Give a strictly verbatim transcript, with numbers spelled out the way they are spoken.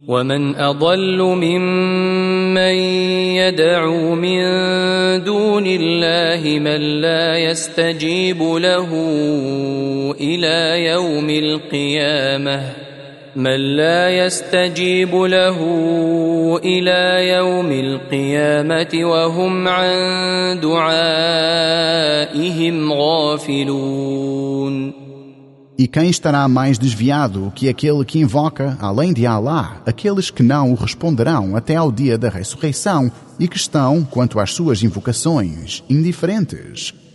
ومن أضل ممن يدعو من دون الله من لا يستجيب له إلى يوم القيامة من لا يستجيب له إلى يوم القيامة وهم عن دعائهم غافلون. E quem estará mais desviado que aquele que invoca, além de Allah, aqueles que não o responderão até ao dia da ressurreição e que estão, quanto às suas invocações, indiferentes?